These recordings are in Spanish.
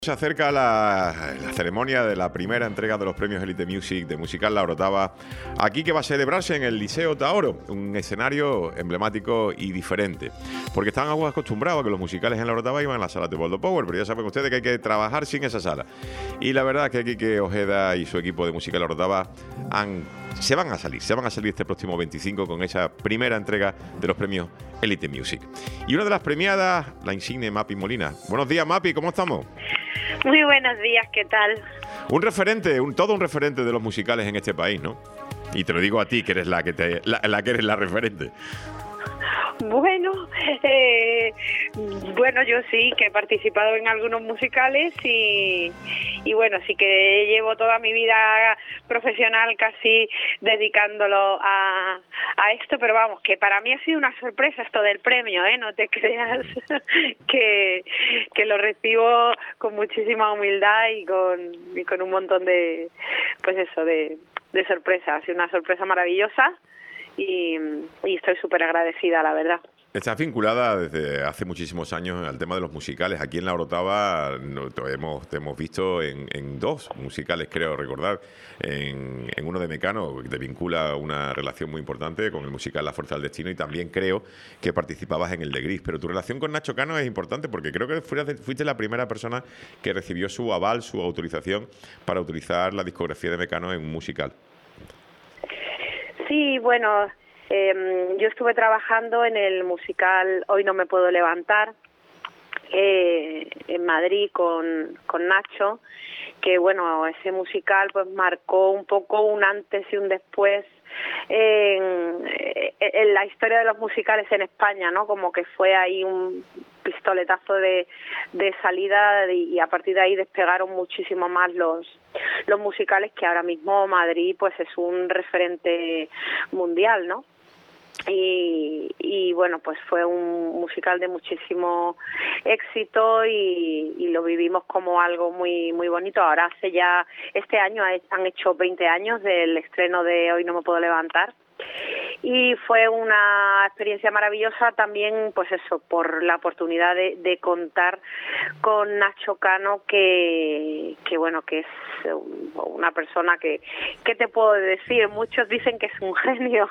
Se acerca la ceremonia de la primera entrega de los premios Elite Music de Musical La Orotava, aquí que va a celebrarse en el Liceo Taoro, un escenario emblemático y diferente, porque están algo acostumbrados a que los musicales en La Orotava iban a las salas de Boldo Power, pero ya saben ustedes que hay que trabajar sin esa sala. Y la verdad es que Quique Ojeda y su equipo de Musical La Orotava se van a salir este próximo 25 con esa primera entrega de los premios Elite Music. Y una de las premiadas, la insigne Mapi Molina. Buenos días, Mapi, ¿cómo estamos? Muy buenos días, ¿qué tal? Un referente, todo un referente de los musicales en este país, ¿no? Y te lo digo a ti, que eres la que eres la referente. Bueno, yo sí que he participado en algunos musicales y bueno, sí que llevo toda mi vida profesional casi dedicándolo a esto, pero vamos, que para mí ha sido una sorpresa esto del premio, no te creas que lo recibo con muchísima humildad y con un montón de, pues eso, de sorpresa. Ha sido una sorpresa maravillosa. Y estoy súper agradecida, la verdad. Estás vinculada desde hace muchísimos años al tema de los musicales. Aquí en La Orotava te hemos visto en dos musicales, creo recordar. En uno de Mecano, que te vincula una relación muy importante con el musical La Fuerza del Destino, y también creo que participabas en el de Gris. Pero tu relación con Nacho Cano es importante porque creo que fuiste la primera persona que recibió su aval, su autorización para utilizar la discografía de Mecano en un musical. Sí, bueno, yo estuve trabajando en el musical Hoy no me puedo levantar, en Madrid con Nacho, que bueno, ese musical pues marcó un poco un antes y un después en la historia de los musicales en España, ¿no? Como que fue ahí un pistoletazo de salida y a partir de ahí despegaron muchísimo más los musicales, que ahora mismo Madrid pues es un referente mundial, ¿no? Y bueno, pues fue un musical de muchísimo éxito y lo vivimos como algo muy muy bonito. Ahora este año han hecho 20 años del estreno de Hoy no me puedo levantar. Y fue una experiencia maravillosa también, pues eso, por la oportunidad de contar con Nacho Cano, que bueno, que es una persona que, ¿qué te puedo decir? Muchos dicen que es un genio.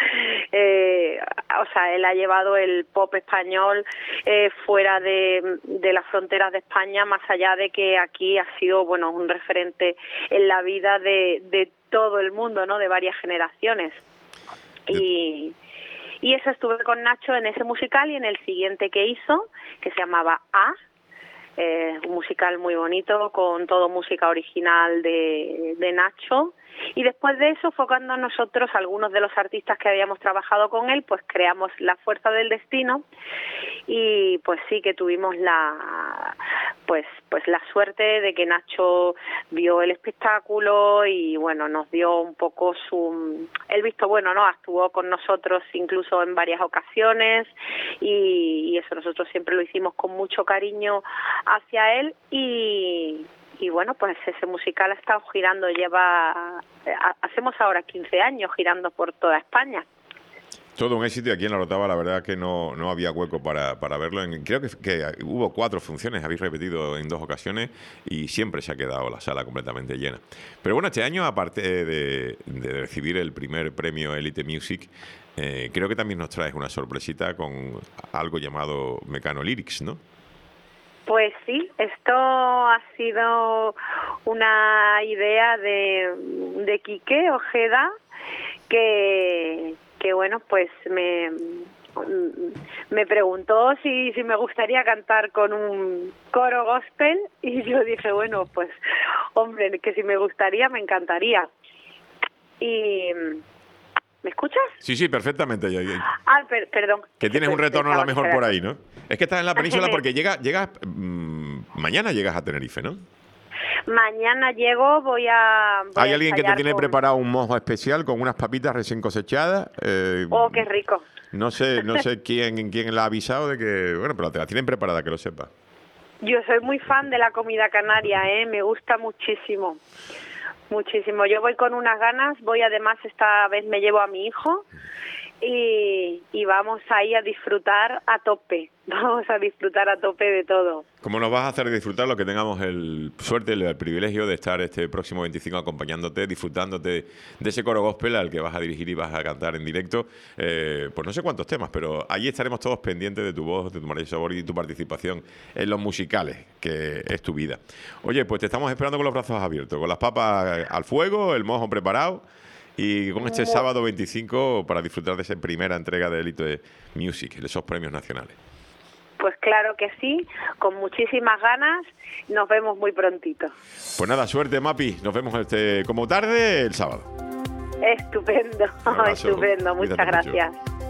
O sea, él ha llevado el pop español fuera de las fronteras de España, más allá de que aquí ha sido, bueno, un referente en la vida de todo el mundo, ¿no? De varias generaciones. Y eso, estuve con Nacho en ese musical y en el siguiente que hizo, que se llamaba un musical muy bonito con todo música original de Nacho. Y después de eso fue cuando nosotros, algunos de los artistas que habíamos trabajado con él, pues creamos La Fuerza del Destino, y pues sí que tuvimos la suerte de que Nacho vio el espectáculo y bueno, nos dio un poco el visto bueno, ¿no? Actuó con nosotros incluso en varias ocasiones y eso nosotros siempre lo hicimos con mucho cariño hacia él y bueno, pues ese musical ha estado girando, hacemos ahora 15 años girando por toda España. Todo un éxito, y aquí en La Orotava la verdad que no había hueco para verlo. Creo que hubo 4 funciones, habéis repetido en 2 ocasiones y siempre se ha quedado la sala completamente llena. Pero bueno, este año, aparte de recibir el primer premio Elite Music, creo que también nos traes una sorpresita con algo llamado Mecano Lyrics, ¿no? Pues sí, esto ha sido una idea de Quique Ojeda, que bueno, pues me preguntó si me gustaría cantar con un coro gospel y yo dije, bueno, pues hombre, que si me gustaría, me encantaría. Y ¿me escuchas? Sí, perfectamente. Perdón. Que tienes un retorno a lo mejor por ahí, ¿no? Es que estás en la península porque mañana llegas a Tenerife, ¿no? Mañana llego, voy a ¿Hay alguien que te tiene preparado un mojo especial con unas papitas recién cosechadas? Qué rico. No sé quién la ha avisado de que... Bueno, pero te la tienen preparada, que lo sepas. Yo soy muy fan de la comida canaria, me gusta muchísimo. Muchísimo. Yo voy con unas ganas, además esta vez me llevo a mi hijo, y vamos ahí a disfrutar a tope. Vamos a disfrutar a tope de todo. ¿Cómo nos vas a hacer disfrutar los que tengamos suerte, el privilegio de estar este próximo 25 acompañándote, disfrutándote de ese coro gospel al que vas a dirigir y vas a cantar en directo? Pues no sé cuántos temas, pero allí estaremos todos pendientes de tu voz, de tu maravillosa voz y tu participación en los musicales, que es tu vida. Oye, pues te estamos esperando con los brazos abiertos, con las papas al fuego, el mojo preparado, y con este sábado 25 para disfrutar de esa primera entrega de Elite Music, de esos premios nacionales. Pues claro que sí, con muchísimas ganas. Nos vemos muy prontito. Pues nada, suerte, Mapi. Nos vemos como tarde el sábado. Estupendo, estupendo. Muchas gracias.